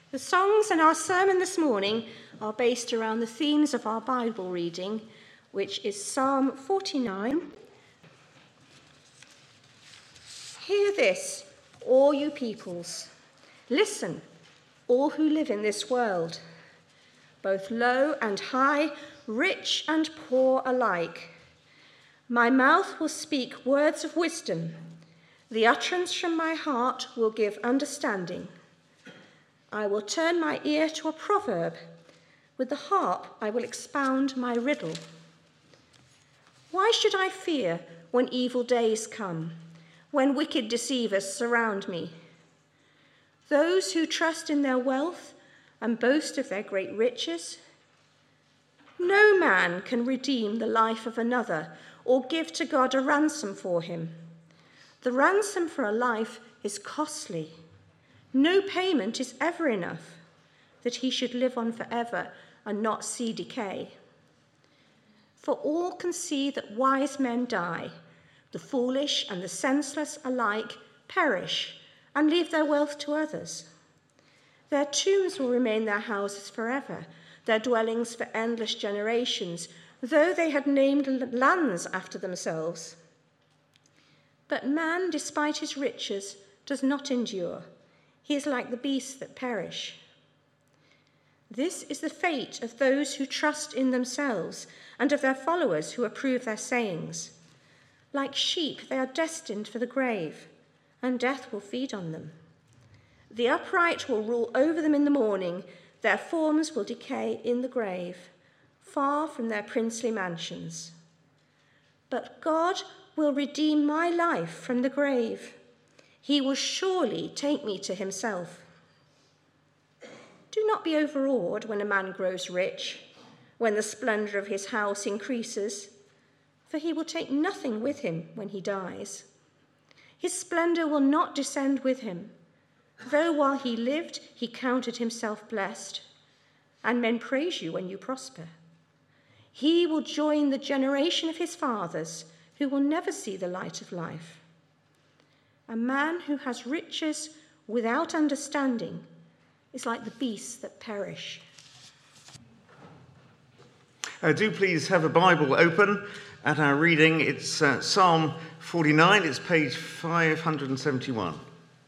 The songs in our sermon this morning are based around the themes of our Bible reading, which is Psalm 49. Hear this, all you peoples. Listen, all who live in this world, both low and high, rich and poor alike. My mouth will speak words of wisdom. The utterance from my heart will give understanding. I will turn my ear to a proverb. With the harp I will expound my riddle. Why should I fear when evil days come, when wicked deceivers surround me? Those who trust in their wealth and boast of their great riches? No man can redeem the life of another or give to God a ransom for him. The ransom for a life is costly. No payment is ever enough that he should live on forever and not see decay. For all can see that wise men die. The foolish and the senseless alike perish and leave their wealth to others. Their tombs will remain their houses forever, their dwellings for endless generations, though they had named lands after themselves. But man, despite his riches, does not endure. He is like the beasts that perish. This is the fate of those who trust in themselves and of their followers who approve their sayings. Like sheep, they are destined for the grave, and death will feed on them. The upright will rule over them in the morning. Their forms will decay in the grave, far from their princely mansions. But God will redeem my life from the grave. He will surely take me to himself. Do not be overawed when a man grows rich, when the splendor of his house increases, for he will take nothing with him when he dies. His splendor will not descend with him, though while he lived he counted himself blessed, and men praise you when you prosper. He will join the generation of his fathers, who will never see the light of life. A man who has riches without understanding is like the beasts that perish. Do please have a Bible open at our reading. It's Psalm 49, it's page 571.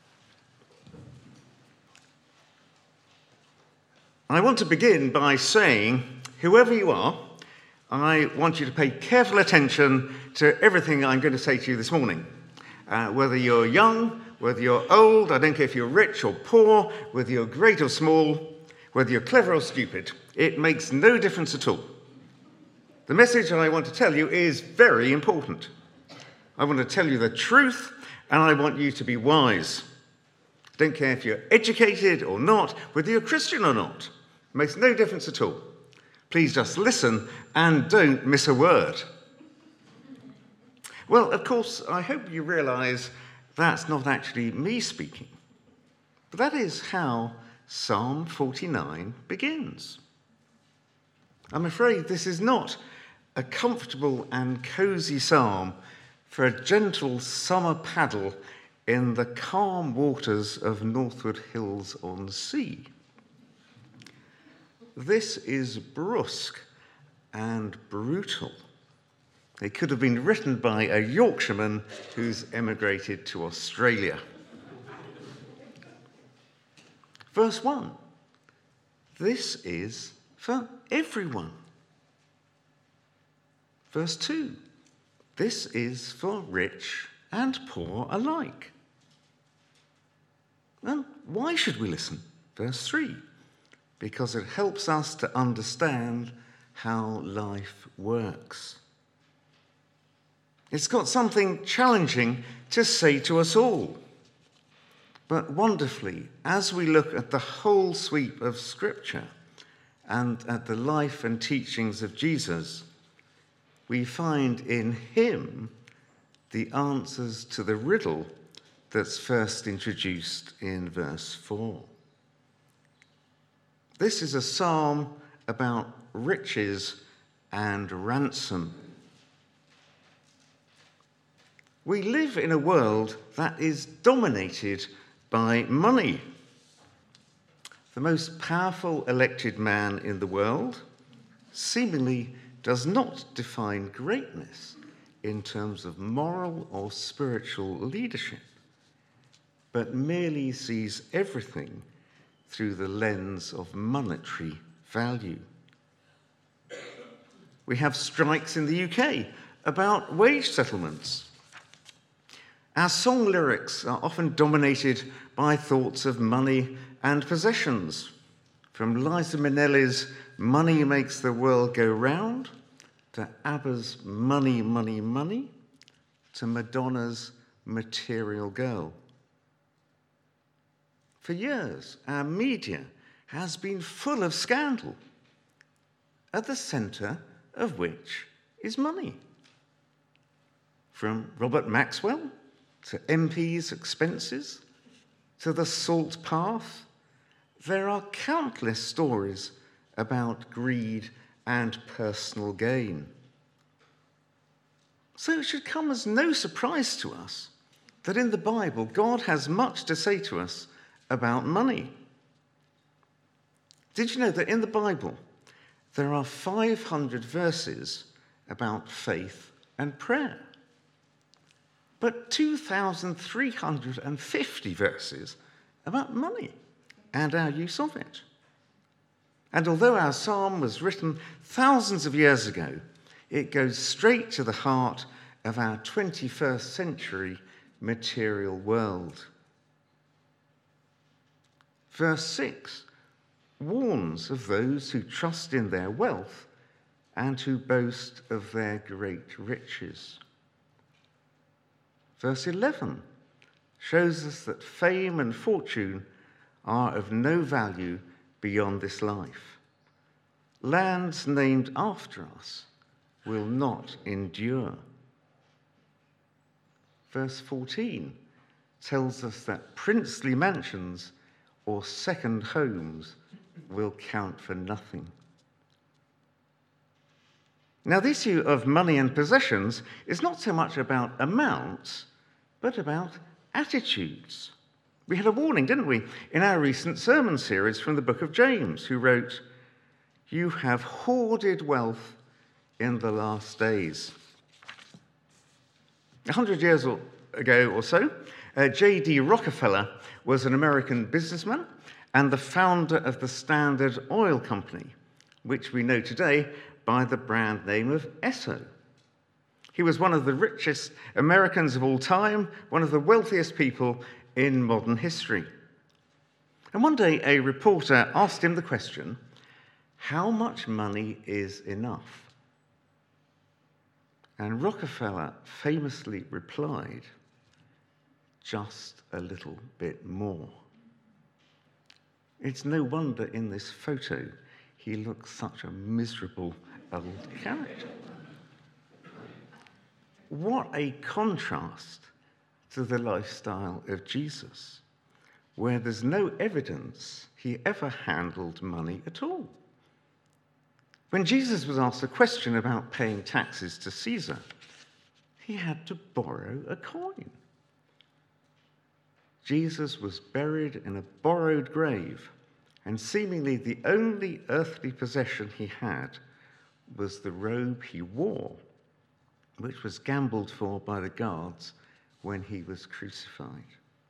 I want to begin by saying, whoever you are, I want you to pay careful attention to everything I'm going to say to you this morning. Whether you're young, whether you're old, I don't care if you're rich or poor, whether you're great or small, whether you're clever or stupid, it makes no difference at all. The message I want to tell you is very important. I want to tell you the truth, and I want you to be wise. I don't care if you're educated or not, whether you're Christian or not. It makes no difference at all. Please just listen and don't miss a word. Well, of course, I hope you realise that's not actually me speaking, but that is how Psalm 49 begins. I'm afraid this is not a comfortable and cosy psalm for a gentle summer paddle in the calm waters of Northwood Hills on Sea. This is brusque and brutal. It could have been written by a Yorkshireman who's emigrated to Australia. Verse 1. This is for everyone. Verse 2. This is for rich and poor alike. And why should we listen? Verse 3. Because it helps us to understand how life works. It's got something challenging to say to us all. But wonderfully, as we look at the whole sweep of Scripture and at the life and teachings of Jesus, we find in him the answers to the riddle that's first introduced in verse 4. This is a psalm about riches and ransom. We live in a world that is dominated by money. The the most powerful elected man in the world, seemingly does not define greatness in terms of moral or spiritual leadership, but merely sees everything through the lens of monetary value. We have strikes in the UK about wage settlements. Our song lyrics are often dominated by thoughts of money and possessions, from Liza Minnelli's "Money Makes the World Go Round" to ABBA's "Money, Money, Money" to Madonna's "Material Girl." For years, our media has been full of scandal, at the centre of which is money. From Robert Maxwell to MPs' expenses to the Salt Path, there are countless stories about greed and personal gain. So it should come as no surprise to us that in the Bible, God has much to say to us about money. Did you know that in the Bible, there are 500 verses about faith and prayer, but 2,350 verses about money and our use of it? And although our psalm was written thousands of years ago, it goes straight to the heart of our 21st century material world. Verse 6 warns of those who trust in their wealth and who boast of their great riches. Verse 11 shows us that fame and fortune are of no value beyond this life. Lands named after us will not endure. Verse 14 tells us that princely mansions or second homes will count for nothing. Now, the issue of money and possessions is not so much about amounts, but about attitudes. We had a warning, didn't we, in our recent sermon series from the book of James, who wrote, "You have hoarded wealth in the last days." 100 years ago or so, J.D. Rockefeller was an American businessman and the founder of the Standard Oil Company, which we know today by the brand name of Esso. He was one of the richest Americans of all time, one of the wealthiest people in modern history. And one day a reporter asked him the question, how much money is enough? And Rockefeller famously replied, just a little bit more. It's no wonder in this photo he looks such a miserable old character. What a contrast to the lifestyle of Jesus, where there's no evidence he ever handled money at all. When Jesus was asked a question about paying taxes to Caesar, he had to borrow a coin. Jesus was buried in a borrowed grave, and seemingly the only earthly possession he had was the robe he wore, which was gambled for by the guards when he was crucified.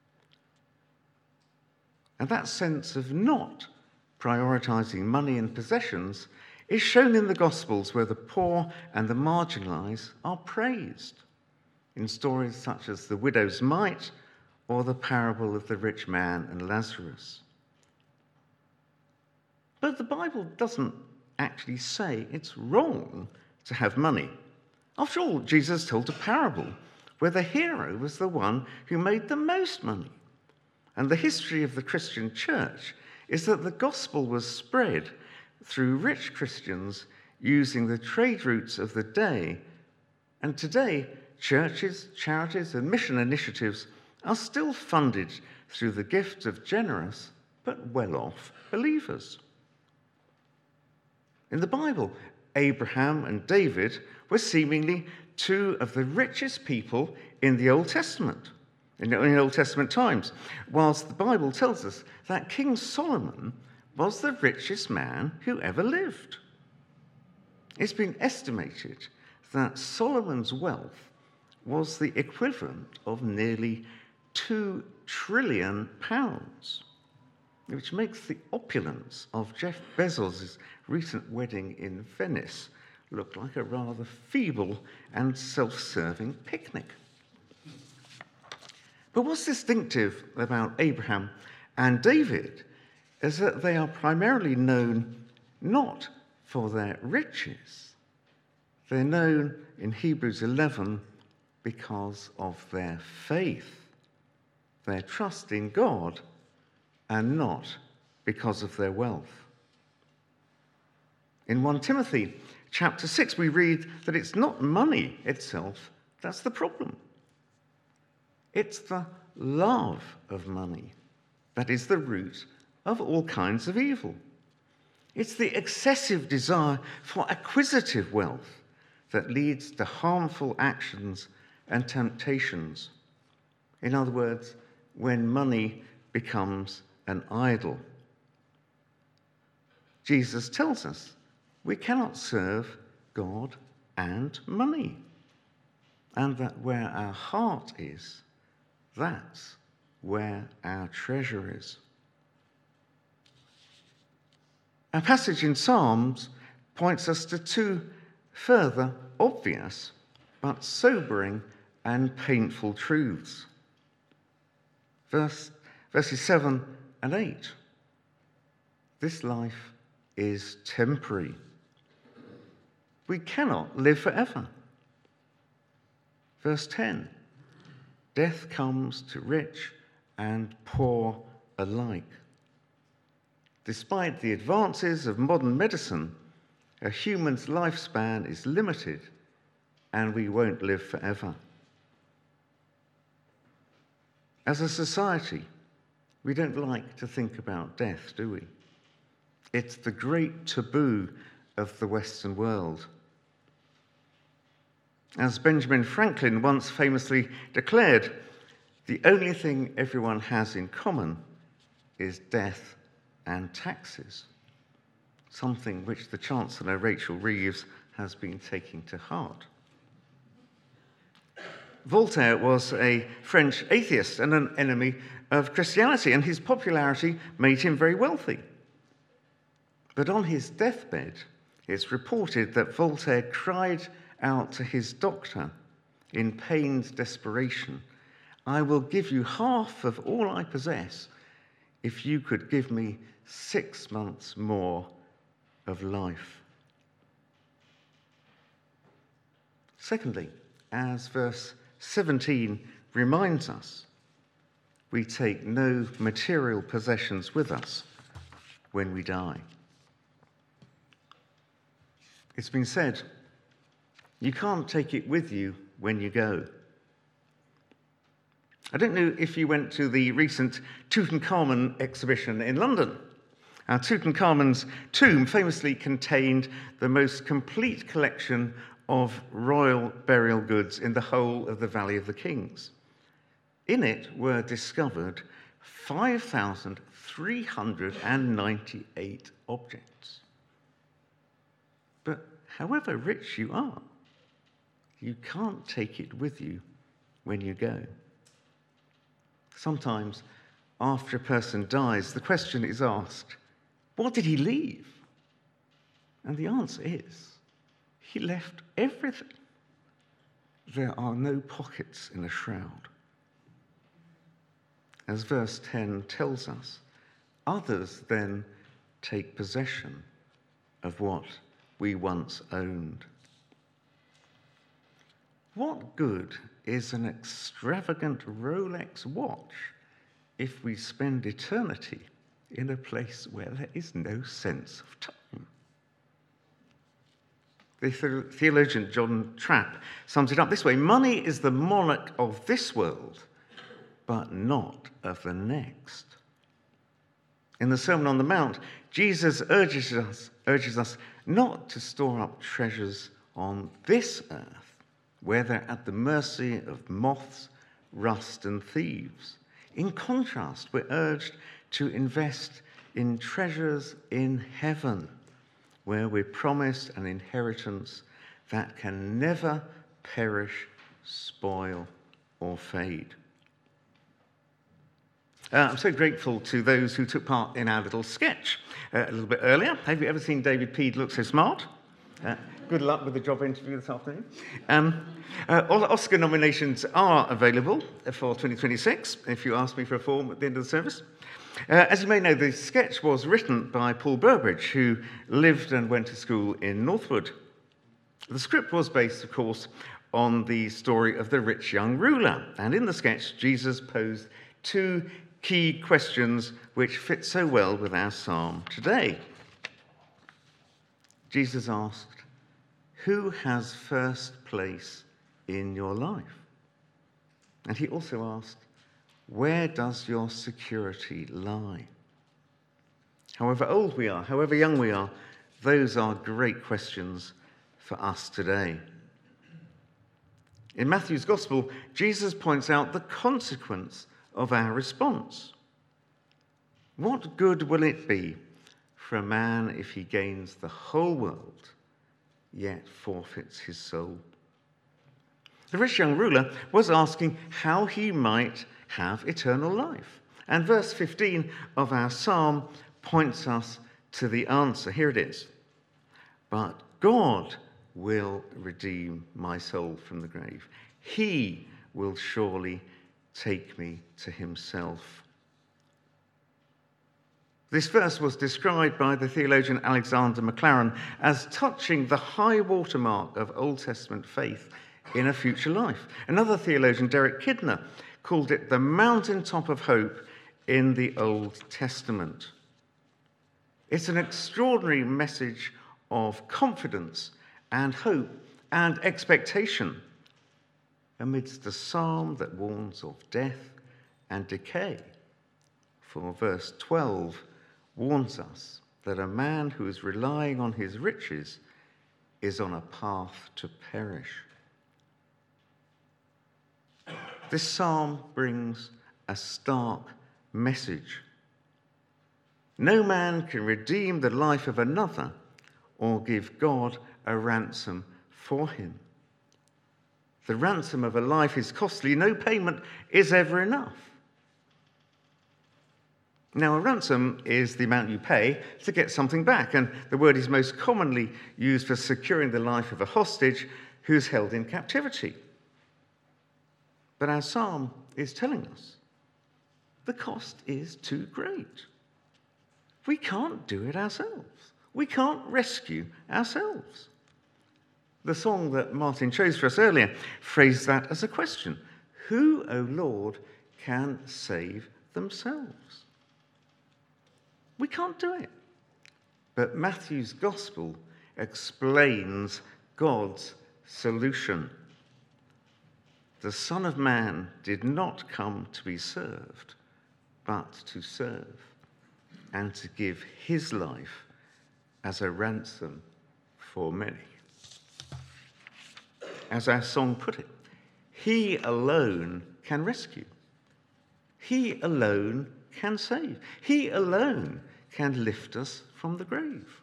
And that sense of not prioritizing money and possessions is shown in the Gospels, where the poor and the marginalized are praised, in stories such as the widow's mite or the parable of the rich man and Lazarus. But the Bible doesn't actually say it's wrong to have money. After all, Jesus told a parable where the hero was the one who made the most money. And the history of the Christian church is that the gospel was spread through rich Christians using the trade routes of the day. And today, churches, charities, and mission initiatives are still funded through the gifts of generous but well-off believers. In the Bible, Abraham and David were seemingly two of the richest people in the Old Testament, in Old Testament times, whilst the Bible tells us that King Solomon was the richest man who ever lived. It's been estimated that Solomon's wealth was the equivalent of nearly £2 trillion, which makes the opulence of Jeff Bezos' recent wedding in Venice look like a rather feeble and self-serving picnic. But what's distinctive about Abraham and David is that they are primarily known not for their riches. They're known in Hebrews 11 because of their faith, their trust in God, and not because of their wealth. In 1 Timothy chapter 6, we read that it's not money itself that's the problem. It's the love of money that is the root of all kinds of evil. It's the excessive desire for acquisitive wealth that leads to harmful actions and temptations. In other words, when money becomes an idol. Jesus tells us we cannot serve God and money, and that where our heart is, that's where our treasure is. Our passage in Psalms points us to two further obvious but sobering and painful truths. Verses 7 and 8. This life is temporary. We cannot live forever. Verse 10. Death comes to rich and poor alike. Despite the advances of modern medicine, a human's lifespan is limited and we won't live forever. As a society, we don't like to think about death, do we? It's the great taboo of the Western world. As Benjamin Franklin once famously declared, the only thing everyone has in common is death and taxes, something which the Chancellor, Rachel Reeves, has been taking to heart. Voltaire was a French atheist and an enemy of Christianity, and his popularity made him very wealthy. But on his deathbed, it's reported that Voltaire cried out to his doctor in pained desperation, "I will give you half of all I possess if you could give me 6 months more of life." Secondly, as verse 17 reminds us, we take no material possessions with us when we die. It's been said, you can't take it with you when you go. I don't know if you went to the recent Tutankhamun exhibition in London. Tutankhamun's tomb famously contained the most complete collection of royal burial goods in the whole of the Valley of the Kings. In it were discovered 5,398 objects. But however rich you are, you can't take it with you when you go. Sometimes, after a person dies, the question is asked, what did he leave? And the answer is, he left everything. There are no pockets in a shroud. As verse 10 tells us, others then take possession of what we once owned. What good is an extravagant Rolex watch if we spend eternity in a place where there is no sense of time? The theologian John Trapp sums it up this way: money is the monarch of this world, but not of the next. In the Sermon on the Mount, Jesus urges us not to store up treasures on this earth, where they're at the mercy of moths, rust, and thieves. In contrast, we're urged to invest in treasures in heaven, where we're promised an inheritance that can never perish, spoil, or fade. I'm so grateful to those who took part in our little sketch a little bit earlier. Have you ever seen David Peed Look So Smart? Good luck with the job interview this afternoon. All Oscar nominations are available for 2026, if you ask me for a form at the end of the service. As you may know, the sketch was written by Paul Burbridge, who lived and went to school in Northwood. The script was based, of course, on the story of the rich young ruler. And in the sketch, Jesus posed two key questions which fit so well with our psalm today. Jesus asked, "Who has first place in your life?" And he also asked, "Where does your security lie?" However old we are, however young we are, those are great questions for us today. In Matthew's Gospel, Jesus points out the consequence of our response. What good will it be for a man if he gains the whole world, yet forfeits his soul? The rich young ruler was asking how he might have eternal life. And verse 15 of our psalm points us to the answer. Here it is. "But God will redeem my soul from the grave. He will surely take me to himself." This verse was described by the theologian Alexander Maclaren as touching the high watermark of Old Testament faith in a future life. Another theologian, Derek Kidner, called it the mountaintop of hope in the Old Testament. It's an extraordinary message of confidence and hope and expectation amidst a psalm that warns of death and decay. For verse 12 warns us that a man who is relying on his riches is on a path to perish. This psalm brings a stark message. No man can redeem the life of another or give God a ransom for him. The ransom of a life is costly. No payment is ever enough. Now, a ransom is the amount you pay to get something back, and the word is most commonly used for securing the life of a hostage who's held in captivity. But our psalm is telling us the cost is too great. We can't do it ourselves. We can't rescue ourselves. The song that Martin chose for us earlier phrased that as a question. Who, O Lord, can save themselves? We can't do it. But Matthew's Gospel explains God's solution. The Son of Man did not come to be served, but to serve and to give his life as a ransom for many. As our song put it, he alone can rescue. He alone can save. He alone can lift us from the grave.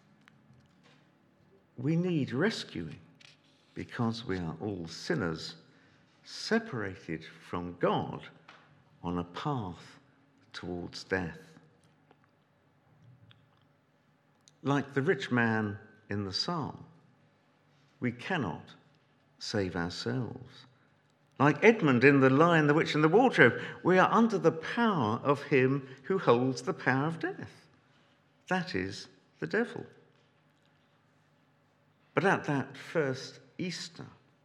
We need rescuing because we are all sinners separated from God on a path towards death. Like the rich man in the psalm, we cannot save ourselves. Like Edmund in The Lion, the Witch, and the Wardrobe, we are under the power of him who holds the power of death. That is the devil. But at that first Easter,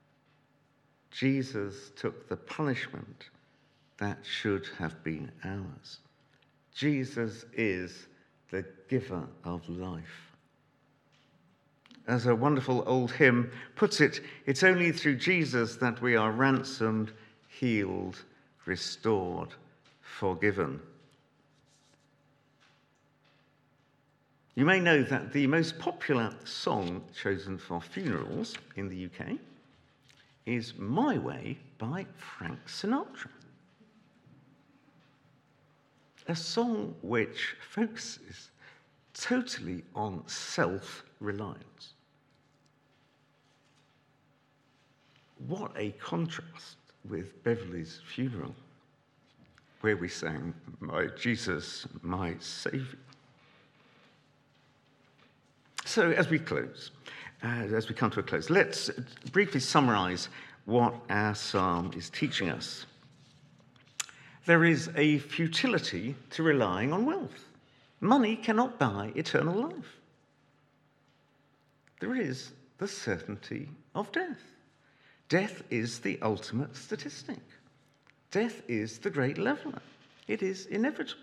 Jesus took the punishment that should have been ours. Jesus is the giver of life. As a wonderful old hymn puts it, it's only through Jesus that we are ransomed, healed, restored, forgiven. You may know that the most popular song chosen for funerals in the UK is My Way by Frank Sinatra. a song which focuses totally on self-reliance. What a contrast with Beverly's funeral, where we sang, "My Jesus, my Saviour." So as we close, as we come to a close, let's briefly summarize what our psalm is teaching us. There is a futility to relying on wealth. Money cannot buy eternal life. There is the certainty of death. Death is the ultimate statistic. Death is the great leveler. It is inevitable.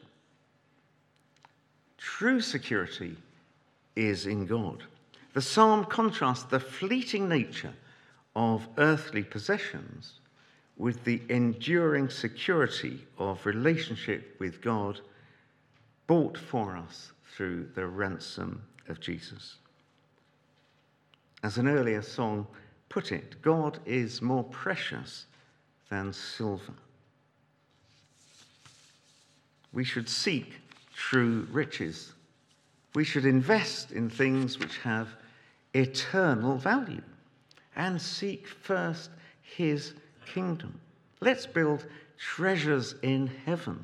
True security is in God. The psalm contrasts the fleeting nature of earthly possessions with the enduring security of relationship with God bought for us through the ransom of Jesus. As an earlier song put it, God is more precious than silver. We should seek true riches. We should invest in things which have eternal value and seek first his kingdom. Let's build treasures in heaven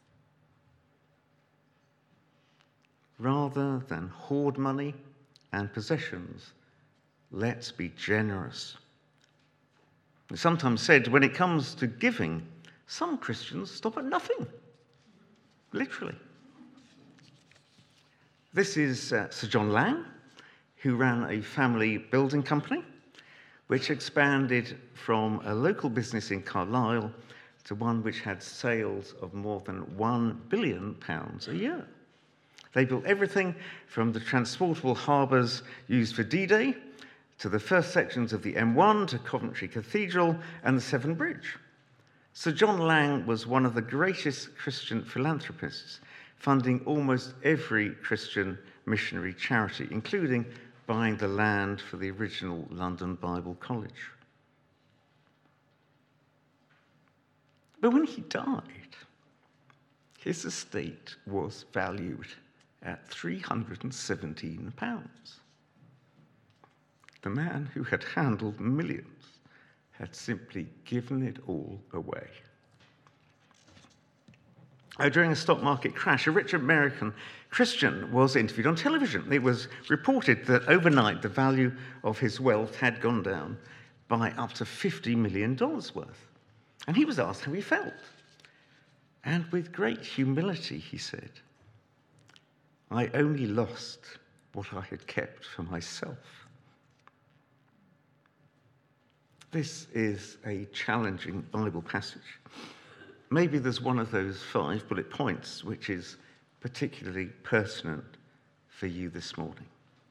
rather than hoard money and possessions. Let's be generous. It's sometimes said when it comes to giving, some Christians stop at nothing, literally. This is Sir John Lang, who ran a family building company, which expanded from a local business in Carlisle to one which had sales of more than £1 billion a year. They built everything from the transportable harbours used for D-Day to the first sections of the M1 to Coventry Cathedral and the Severn Bridge. Sir John Lang was one of the greatest Christian philanthropists, funding almost every Christian missionary charity, including buying the land for the original London Bible College. But when he died, his estate was valued at £317. The man who had handled millions had simply given it all away. During a stock market crash, a rich American Christian was interviewed on television. It was reported that overnight the value of his wealth had gone down by up to $50 million worth. And he was asked how he felt. And with great humility, he said, "I only lost what I had kept for myself." This is a challenging Bible passage. Maybe there's one of those 5 bullet points which is particularly pertinent for you this morning.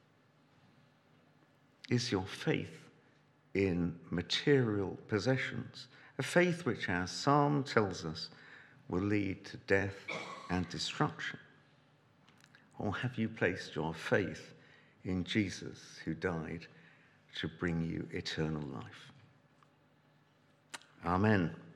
Is your faith in material possessions, a faith which our psalm tells us will lead to death and destruction? Or have you placed your faith in Jesus, who died to bring you eternal life? Amen.